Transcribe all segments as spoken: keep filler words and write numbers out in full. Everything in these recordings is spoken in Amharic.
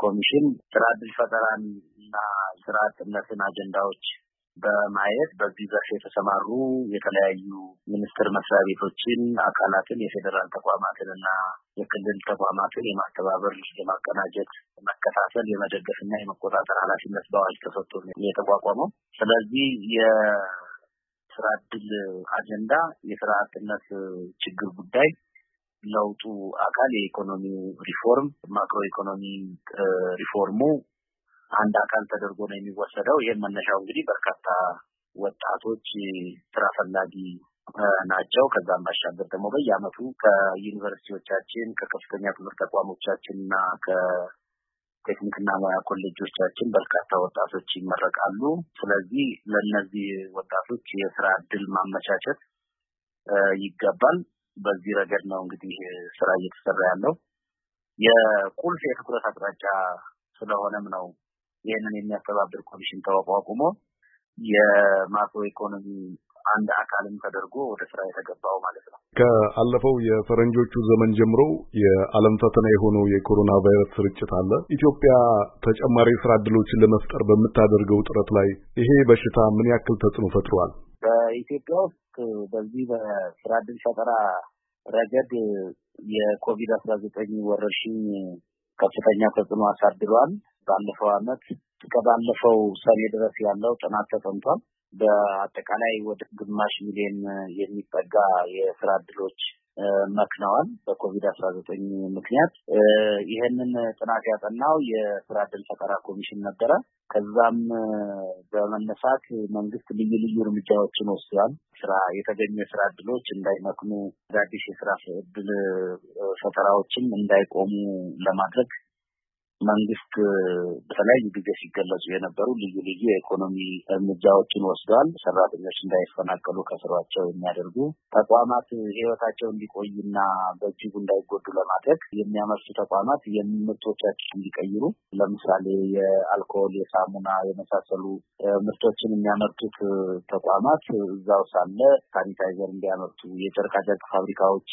ኮሚሽን ስራ ዕድል ፈጠራና ስራ አጥነትን አጀንዳዎች በማየት በዚህ ዘርፍ የተሰማሩ የተለያዩ ሚኒስቴር መስሪያ ቤቶችን አካላትን የፌደራል ተቋማትንና የክልል ተቋማትን የማስተባበር የማቀናጀት መከታተል የመደገፍና የመቆጣጠር ኃላፊነት በአዋጅ ተሰጥቶ የተቋቋመው። ስለዚህ የስራ ዕድል አጀንዳ የስራ አጥነት ችግር ጉዳይ ለውጡ አካል የኢኮኖሚ ሪፎርም ማክሮ ኢኮኖሚ ሪፎርሙ አንድ አካል ተደርጎ ነው የሚወሰደው። ይሄን መነሻው እንግዲህ በርካታ ወጣቶች ስራ ፈላጊ ናቸው። ከዛም ባሻገር ደግሞ በየዓመቱ ከዩኒቨርሲቲዎቻችን ከከፍተኛ ትምህርት ተቋሞቻችንና ከቴክኒክና ሙያ ኮሌጆቻችን በርካታ ወጣቶች ይመረቃሉ። ስለዚህ ለነዚህ ወጣቶች የስራ ዕድል ማመቻቸት ይገባል። በዚህ ረገድ ነው እንግዲህ ስራ እየተሰራ ያለው። የቁልፍ የትኩረት አቅጣጫ ስለሆነም ነው ይሄንን የሚያስተባብር ኮሚሽን ተቋቁሞ የማክሮ ኢኮኖሚ አንድ አካልም ተደርጎ ወደ ስራ የተገባው ማለት ነው። ከአለፈው የፈረንጆቹ ዘመን ጀምሮ የዓለም ፈተና የሆነው የኮሮና ቫይረስ ስርጭት አለ። ኢትዮጵያ ተጨማሪ ስራ ዕድሎችን ለመፍጠር በምታደርገው ጥረት ላይ ይሄ በሽታ ምን ያክል ተጽዕኖ ፈጥሯል? በኢትዮጵያ ውስጥ በዚህ በስራ ዕድል ፈጠራ ረገድ የኮቪድ አስራ ዘጠኝ ወረርሽኝ ከፍተኛ ተጽዕኖ አሳድሯል። ባለፈው ዓመት ከባለፈው ሰኔ ድረስ ያለው ጥናት ተጠንቷል። በአጠቃላይ ወደ ግማሽ ሚሊዮን የሚጠጋ የስራ ዕድሎች መክነዋል በኮቪድ አስራ ዘጠኝ ምክንያት። ይሄንን ጥናት ያጠናው የስራ ዕድል ፈጠራ ኮሚሽን ነበረ። ከዛም በመነሳት መንግስት ልዩ ልዩ እርምጃዎችን ወስዷል። ስራ የተገኙ የስራ ዕድሎች እንዳይመክኑ አዲስ የስራ ዕድል ፈጠራዎችን እንዳይቆሙ ለማድረግ መንግስት በተለያዩ ጊዜ ሲገለጹ የነበሩ ልዩ ልዩ የኢኮኖሚ እርምጃዎችን ወስዷል። ሰራተኞች እንዳይፈናቀሉ ከስራቸው የሚያደርጉ ተቋማት ህይወታቸው እንዲቆይና በእጅጉ እንዳይጎዱ ለማድረግ የሚያመርቱ ተቋማት የምርቶቻቸውን እንዲቀይሩ ለምሳሌ የአልኮል፣ የሳሙና የመሳሰሉ ምርቶችን የሚያመርቱት ተቋማት እዛው ሳለ ሳኒታይዘር እንዲያመርቱ፣ የጨርቃጨርቅ ፋብሪካዎች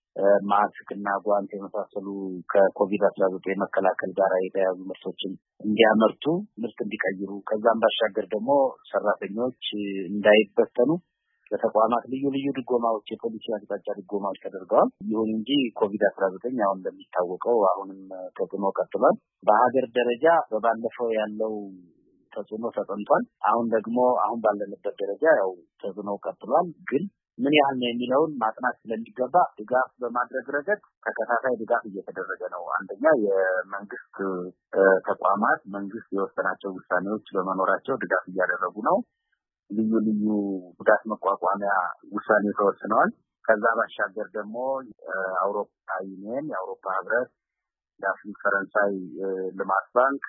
ማስክና ጓንት የመሳሰሉ ከኮቪድ አስራ ዘጠኝ መከላከል ጋር የተያያዙ ምርቶችን እንዲያመርቱ ምርት እንዲቀይሩ ከዛም ባሻገር ደግሞ ሰራተኞች እንዳይበተኑ ለተቋማት ልዩ ልዩ ድጎማዎች የፖሊሲ አቅጣጫ ድጎማዎች ተደርገዋል። ይሁን እንጂ ኮቪድ አስራ ዘጠኝ አሁን እንደሚታወቀው አሁንም ተጽዕኖ ቀጥሏል። በሀገር ደረጃ በባለፈው ያለው ተጽዕኖ ተጠንቷል። አሁን ደግሞ አሁን ባለንበት ደረጃ ያው ተጽዕኖ ቀጥሏል። ግን ምን ያህል ነው የሚለውን ማጥናት ስለሚገባ ድጋፍ በማድረግ ረገድ ተከታታይ ድጋፍ እየተደረገ ነው። አንደኛ የመንግስት ተቋማት መንግስት የወሰናቸው ውሳኔዎች በመኖራቸው ድጋፍ እያደረጉ ነው። ልዩ ልዩ ጉዳት መቋቋሚያ ውሳኔ ተወስነዋል። ከዛ ባሻገር ደግሞ አውሮፓ ዩኒየን፣ የአውሮፓ ህብረት፣ የአፍሪካ ፈረንሳይ ልማት ባንክ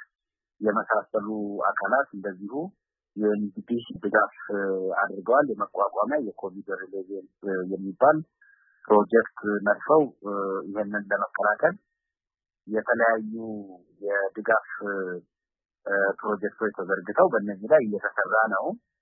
የመሳሰሉ አካላት እንደዚሁ የእንግዲህ ድጋፍ አድርገዋል። የመቋቋሚያ የኮቪድ ሪሊፍ የሚባል ፕሮጀክት ነድፈው ይሄንን ለመከላከል የተለያዩ የድጋፍ ፕሮጀክቶች ተዘርግተው በእነዚህ ላይ እየተሰራ ነው።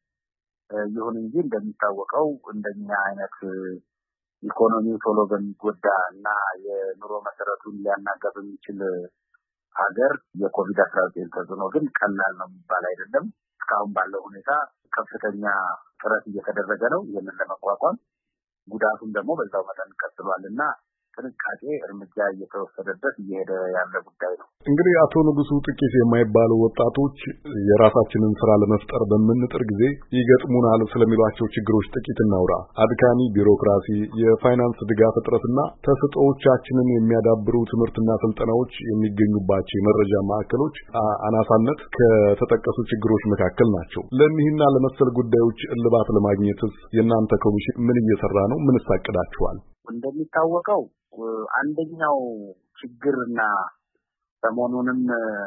ይሁን እንጂ እንደሚታወቀው እንደኛ አይነት ኢኮኖሚው ቶሎ በሚጎዳና የኑሮ መሰረቱን ሊያናጋ በሚችል ሀገር የኮቪድ አስራ ዘጠኝ ተጽዕኖ ግን ቀላል ነው የሚባል አይደለም። እስካሁን ባለው ሁኔታ ከፍተኛ ጥረት እየተደረገ ነው ይህንን ለመቋቋም። ጉዳቱም ደግሞ በዛው መጠን ቀጥሏልና ጥንቃቄ እርምጃ እየተወሰደበት እየሄደ ያለ ጉዳይ ነው። እንግዲህ አቶ ንጉሱ ጥቂት የማይባሉ ወጣቶች የራሳችንን ስራ ለመፍጠር በምንጥር ጊዜ ይገጥሙናል ስለሚሏቸው ችግሮች ጥቂት እናውራ። አድካሚ ቢሮክራሲ፣ የፋይናንስ ድጋፍ እጥረትና ተሰጥኦዎቻችንን የሚያዳብሩ ትምህርትና ስልጠናዎች የሚገኙባቸው የመረጃ ማዕከሎች አናሳነት ከተጠቀሱ ችግሮች መካከል ናቸው። ለእነዚህና ለመሰል ጉዳዮች እልባት ለማግኘትስ የእናንተ ኮሚሽን ምን እየሰራ ነው? ምን አቅዳችኋል? እንደሚታወቀው አንደኛው ችግርና ሰሞኑንም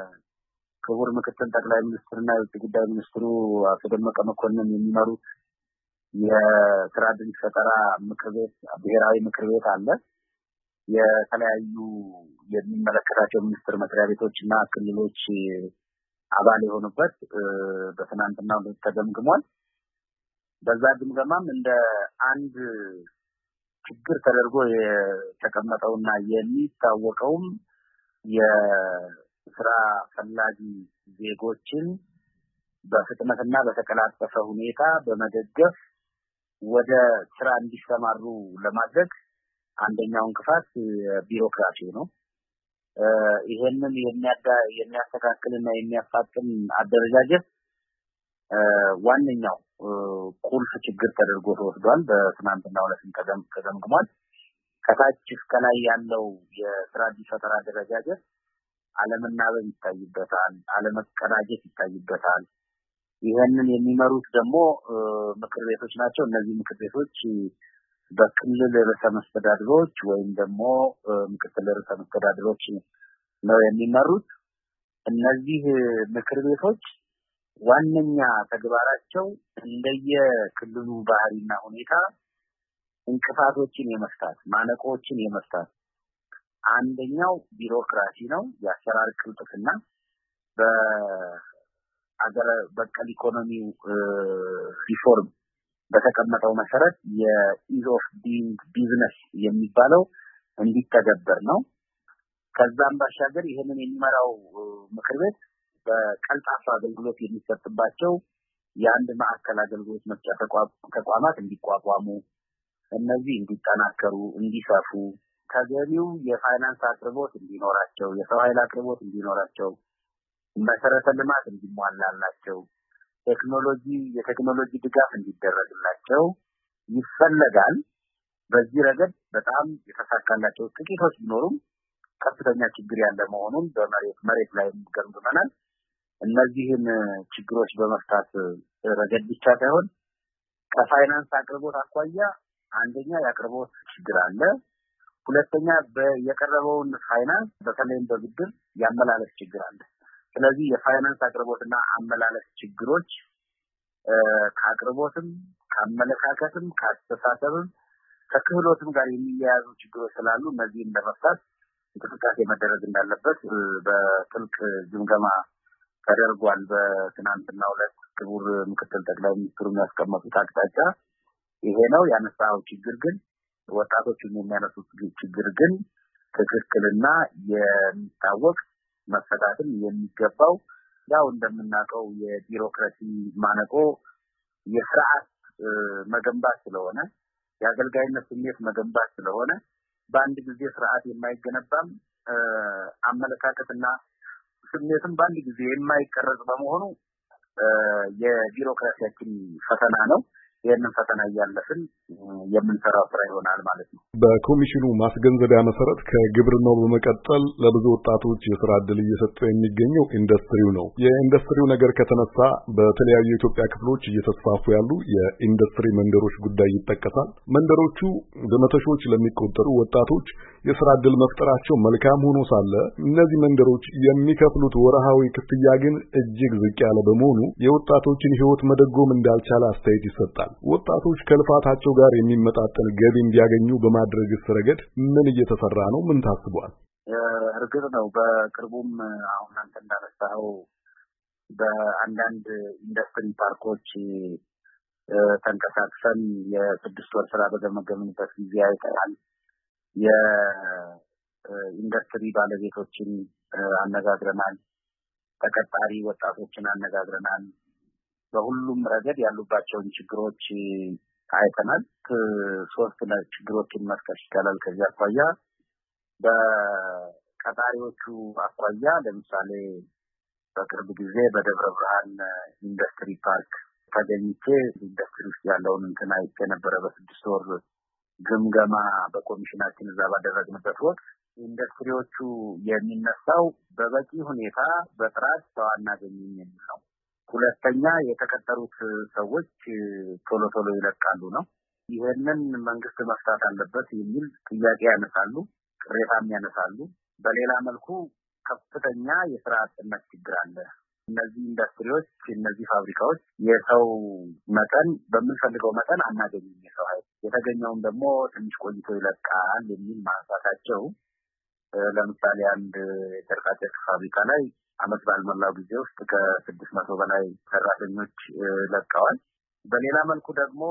ክቡር ምክትል ጠቅላይ ሚኒስትርና የውጭ ጉዳይ ሚኒስትሩ አቶ ደመቀ መኮንን የሚመሩት የስራ ዕድል ፈጠራ ምክር ቤት ብሔራዊ ምክር ቤት አለ። የተለያዩ የሚመለከታቸው ሚኒስቴር መስሪያ ቤቶችና ክልሎች አባል የሆኑበት በትናንትናው ተገምግሟል። በዛ ግምገማም እንደ አንድ ችግር ተደርጎ የተቀመጠውና የሚታወቀውም ስራ ፈላጊ ዜጎችን በፍጥነትና በተቀላጠፈ ሁኔታ በመደገፍ ወደ ስራ እንዲሰማሩ ለማድረግ አንደኛው እንቅፋት ቢሮክራሲ ነው። ይሄንን የሚያዳ የሚያስተካክልና የሚያፋጥን አደረጃጀት ዋንኛው ቁልፍ ችግር ተደርጎ ተወስዷል። በትናንትናው ዕለትም ተገምግሟል። ከታች እስከ ላይ ያለው የስራ ፈጠራ አደረጃጀት አለመናበብ ይታይበታል፣ አለመቀናጀት ይታይበታል። ይሄንን የሚመሩት ደግሞ ምክር ቤቶች ናቸው። እነዚህ ምክር ቤቶች በክልል ርዕሰ መስተዳድሮች ወይም ደግሞ ምክትል ርዕሰ መስተዳድሮች ነው የሚመሩት። እነዚህ ምክር ቤቶች ዋነኛ ተግባራቸው እንደየክልሉ ባህሪና ሁኔታ እንቅፋቶችን የመፍታት ማነቆችን የመፍታት አንደኛው ቢሮክራሲ ነው፣ የአሰራር ቅልጥፍና በአገር በቀል ኢኮኖሚው ሪፎርም በተቀመጠው መሰረት የኢዝ ኦፍ ዲንግ ቢዝነስ የሚባለው እንዲተገበር ነው። ከዛም ባሻገር ይሄንን የሚመራው ምክር ቤት በቀልጣፋ አገልግሎት የሚሰጥባቸው የአንድ ማዕከል አገልግሎት መስጫ ተቋማት እንዲቋቋሙ፣ እነዚህ እንዲጠናከሩ፣ እንዲሰፉ፣ ተገቢው የፋይናንስ አቅርቦት እንዲኖራቸው፣ የሰው ኃይል አቅርቦት እንዲኖራቸው፣ መሰረተ ልማት እንዲሟላላቸው፣ ቴክኖሎጂ የቴክኖሎጂ ድጋፍ እንዲደረግላቸው ይፈለጋል። በዚህ ረገድ በጣም የተሳካላቸው ጥቂቶች ቢኖሩም ከፍተኛ ችግር ያለ መሆኑን በመሬት መሬት ላይ ገምግመናል። እነዚህን ችግሮች በመፍታት ረገድ ብቻ ሳይሆን ከፋይናንስ አቅርቦት አኳያ አንደኛ የአቅርቦት ችግር አለ፣ ሁለተኛ በየቀረበውን ፋይናንስ በተለይም በብድር ያመላለስ ችግር አለ። ስለዚህ የፋይናንስ አቅርቦትና አመላለስ ችግሮች ከአቅርቦትም ከአመለካከትም ከአስተሳሰብም ከክህሎትም ጋር የሚያያዙ ችግሮች ስላሉ እነዚህን ለመፍታት እንቅስቃሴ መደረግ እንዳለበት በጥልቅ ግምገማ ተደርጓል። በትናንትናው ዕለት ክቡር ምክትል ጠቅላይ ሚኒስትሩ ያስቀመጡት አቅጣጫ ይሄ ነው። ያነሳው ችግር ግን ወጣቶች የሚያነሱት ችግር ግን ትክክልና የሚታወቅ መፈታትን የሚገባው ያው እንደምናውቀው የቢሮክራሲ ማነቆ የስርዓት መገንባት ስለሆነ የአገልጋይነት ስሜት መገንባት ስለሆነ በአንድ ጊዜ ስርዓት የማይገነባም አመለካከትና ስሜትም በአንድ ጊዜ የማይቀረጽ በመሆኑ የቢሮክራሲያችን ፈተና ነው። ይህንን ፈተና እያለፍን የምንሰራው ስራ ይሆናል ማለት ነው። በኮሚሽኑ ማስገንዘቢያ መሰረት ከግብርናው በመቀጠል ለብዙ ወጣቶች የስራ ዕድል እየሰጠ የሚገኘው ኢንዱስትሪው ነው። የኢንዱስትሪው ነገር ከተነሳ በተለያዩ የኢትዮጵያ ክፍሎች እየተስፋፉ ያሉ የኢንዱስትሪ መንደሮች ጉዳይ ይጠቀሳል። መንደሮቹ በመቶ ሺዎች ለሚቆጠሩ ወጣቶች የስራ ዕድል መፍጠራቸው መልካም ሆኖ ሳለ እነዚህ መንደሮች የሚከፍሉት ወርሃዊ ክፍያ ግን እጅግ ዝቅ ያለ በመሆኑ የወጣቶችን ሕይወት መደጎም እንዳልቻለ አስተያየት ይሰጣል። ወጣቶች ከልፋታቸው ጋር የሚመጣጠን ገቢ እንዲያገኙ በማድረግ ረገድ ምን እየተሰራ ነው? ምን ታስቧል? እርግጥ ነው በቅርቡም አሁን አንተ እንዳነሳው በአንዳንድ ኢንዱስትሪ ፓርኮች ተንቀሳቅሰን የስድስት ወር ስራ በገመገምንበት ጊዜ አይተናል። የኢንዱስትሪ ባለቤቶችን አነጋግረናል፣ ተቀጣሪ ወጣቶችን አነጋግረናል። በሁሉም ረገድ ያሉባቸውን ችግሮች አይተናል። ሶስት ችግሮችን መጥቀስ ይቻላል። ከዚህ አኳያ በቀጣሪዎቹ አኳያ ለምሳሌ በቅርብ ጊዜ በደብረ ብርሃን ኢንዱስትሪ ፓርክ ተገኝቼ ኢንዱስትሪ ውስጥ ያለውን እንትን አይቼ ነበረ። በስድስት ወር ግምገማ በኮሚሽናችን እዛ ባደረግንበት ወቅት ኢንዱስትሪዎቹ የሚነሳው በበቂ ሁኔታ በጥራት ሰው አናገኝም የሚል ነው። ሁለተኛ የተቀጠሩት ሰዎች ቶሎ ቶሎ ይለቃሉ ነው። ይሄንን መንግስት መፍታት አለበት የሚል ጥያቄ ያነሳሉ፣ ቅሬታም ያነሳሉ። በሌላ መልኩ ከፍተኛ የስራ አጥነት ችግር አለ። እነዚህ ኢንዱስትሪዎች እነዚህ ፋብሪካዎች የሰው መጠን በምንፈልገው መጠን አናገኝም። የሰው ኃይል የተገኘውን ደግሞ ትንሽ ቆይቶ ይለቃል የሚል ማንሳታቸው ለምሳሌ አንድ የጨርቃጨርቅ ፋብሪካ ላይ አመት ባልሞላው ጊዜ ውስጥ ከስድስት መቶ በላይ ሰራተኞች ለቀዋል። በሌላ መልኩ ደግሞ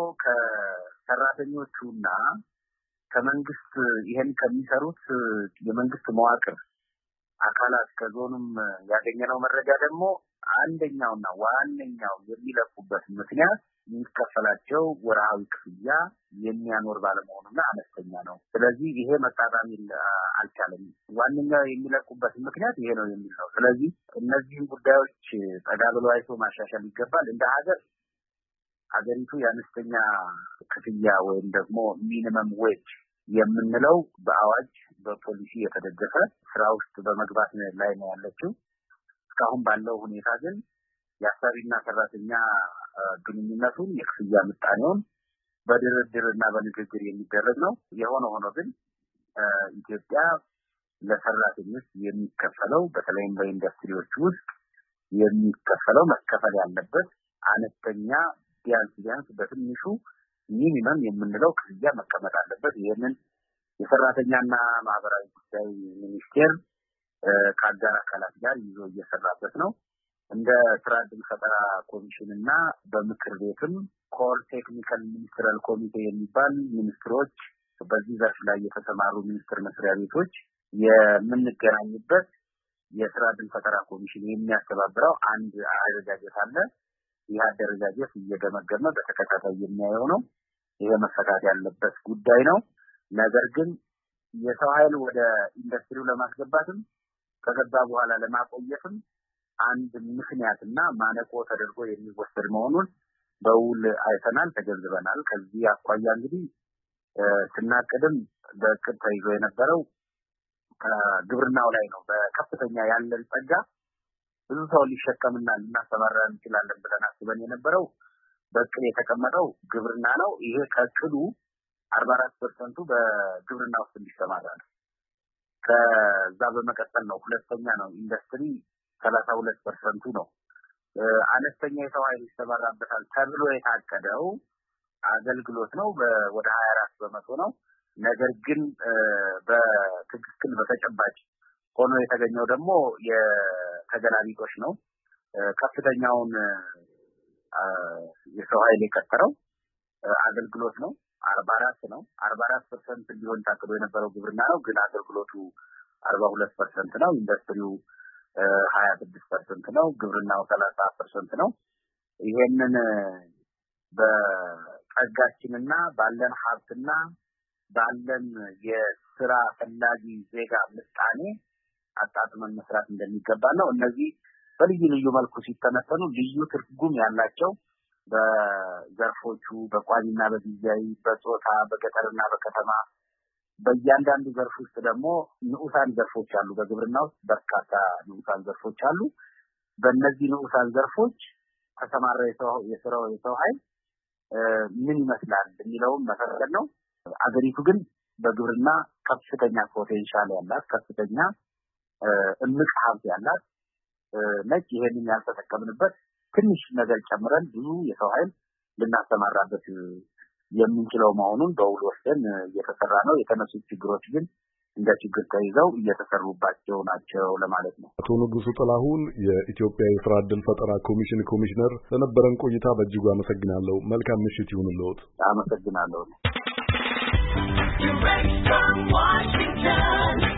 ከሰራተኞቹና ከመንግስት ይሄን ከሚሰሩት የመንግስት መዋቅር አካላት ከዞኑም ያገኘነው መረጃ ደግሞ አንደኛውና ዋነኛው የሚለቁበት ምክንያት የሚከፈላቸው ወርሃዊ ክፍያ የሚያኖር ባለመሆኑና አነስተኛ ነው። ስለዚህ ይሄ መጣጣም አልቻለም። ዋነኛው የሚለቁበት ምክንያት ይሄ ነው የሚል ነው። ስለዚህ እነዚህ ጉዳዮች ጠጋ ብሎ አይቶ ማሻሻል ይገባል። እንደ ሀገር ሀገሪቱ የአነስተኛ ክፍያ ወይም ደግሞ ሚኒመም ዌጅ የምንለው በአዋጅ በፖሊሲ የተደገፈ ስራ ውስጥ በመግባት ላይ ነው ያለችው። እስካሁን ባለው ሁኔታ ግን የአሰሪና ሰራተኛ ግንኙነቱን የክፍያ ምጣኔውን በድርድርና በንግግር የሚደረግ ነው። የሆነ ሆኖ ግን ኢትዮጵያ ለሰራተኞች የሚከፈለው በተለይም በኢንዱስትሪዎች ውስጥ የሚከፈለው መከፈል ያለበት አነስተኛ ቢያንስ ቢያንስ በትንሹ ሚኒመም የምንለው ክፍያ መቀመጥ አለበት። ይሄንን የሰራተኛና ማህበራዊ ጉዳይ ሚኒስቴር ከአጋር አካላት ጋር ይዞ እየሰራበት ነው። እንደ ስራ ዕድል ፈጠራ ኮሚሽንና በምክር ቤትም ኮር ቴክኒካል ሚኒስትራል ኮሚቴ የሚባል ሚኒስትሮች በዚህ ዘርፍ ላይ የተሰማሩ ሚኒስትር መስሪያ ቤቶች የምንገናኝበት የስራ ዕድል ፈጠራ ኮሚሽን የሚያስተባብረው አንድ አደረጃጀት አለ። ይህ አደረጃጀት እየገመገመ በተከታታይ የሚያየው ነው። ይሄ መፈታት ያለበት ጉዳይ ነው። ነገር ግን የሰው ኃይል ወደ ኢንዱስትሪው ለማስገባትም ከገባ በኋላ ለማቆየትም አንድ ምክንያትና ማነቆ ተደርጎ የሚወሰድ መሆኑን በውል አይተናል፣ ተገንዝበናል። ከዚህ አኳያ እንግዲህ ስናቀድም በእቅድ ተይዞ የነበረው ከግብርናው ላይ ነው። በከፍተኛ ያለን ጸጋ ብዙ ሰው ሊሸከምና ልናሰማራ እንችላለን ብለን አስበን የነበረው በእቅድ የተቀመጠው ግብርና ነው። ይሄ ከእቅዱ አርባ አራት ፐርሰንት በግብርና ውስጥ እንዲሰማራ ነው። ከዛ በመቀጠል ነው ሁለተኛ ነው ኢንዱስትሪ ሰላሳ ሁለት ፐርሰንት ነው። አነስተኛ የሰው ኃይል ይሰማራበታል ተብሎ የታቀደው አገልግሎት ነው ወደ ሀያ አራት በመቶ ነው። ነገር ግን በትክክል በተጨባጭ ሆኖ የተገኘው ደግሞ የተገላቢጦሽ ነው። ከፍተኛውን የሰው ኃይል የቀጠረው አገልግሎት ነው አርባ አራት ነው። አርባ አራት ፐርሰንት ሊሆን ታቅዶ የነበረው ግብርና ነው፣ ግን አገልግሎቱ አርባ ሁለት ፐርሰንት ነው። ኢንዱስትሪው ሀያ ስድስት ፐርሰንት ነው፣ ግብርናው ሰላሳ ፐርሰንት ነው። ይሄንን በጸጋችንና ባለን ሀብትና ባለን የስራ ፈላጊ ዜጋ ምጣኔ አጣጥመን መስራት እንደሚገባ ነው። እነዚህ በልዩ ልዩ መልኩ ሲተነተኑ ልዩ ትርጉም ያላቸው በዘርፎቹ በቋሚና በጊዜያዊ በጾታ በገጠርና በከተማ በእያንዳንዱ ዘርፍ ውስጥ ደግሞ ንዑሳን ዘርፎች አሉ። በግብርና ውስጥ በርካታ ንዑሳን ዘርፎች አሉ። በእነዚህ ንዑሳን ዘርፎች ተሰማራ የሰው የስራው የሰው ኃይል ምን ይመስላል የሚለውን መሰረት ነው። አገሪቱ ግን በግብርና ከፍተኛ ፖቴንሻል ያላት ከፍተኛ እምቅ ሀብት ያላት ነች። ይሄንን ያልተጠቀምንበት ትንሽ ነገር ጨምረን ብዙ የሰው ኃይል ልናስተማራበት የምንችለው መሆኑን በውል ወስደን እየተሰራ ነው። የተነሱት ችግሮች ግን እንደ ችግር ተይዘው እየተሰሩባቸው ናቸው ለማለት ነው። አቶ ንጉሱ ጥላሁን የኢትዮጵያ የስራ ዕድል ፈጠራ ኮሚሽን ኮሚሽነር፣ ለነበረን ቆይታ በእጅጉ አመሰግናለሁ። መልካም ምሽት ይሁንልዎት። አመሰግናለሁ። Direct from Washington